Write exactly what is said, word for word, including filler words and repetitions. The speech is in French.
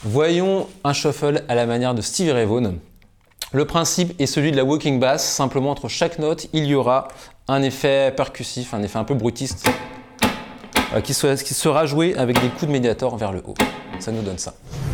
Voyons un shuffle à la manière de Stevie Ray Vaughan. Le principe est celui de la walking bass, simplement entre chaque note, il y aura un effet percussif, un effet un peu brutiste, euh, qui, sera, qui sera joué avec des coups de médiator vers le haut. Ça nous donne ça.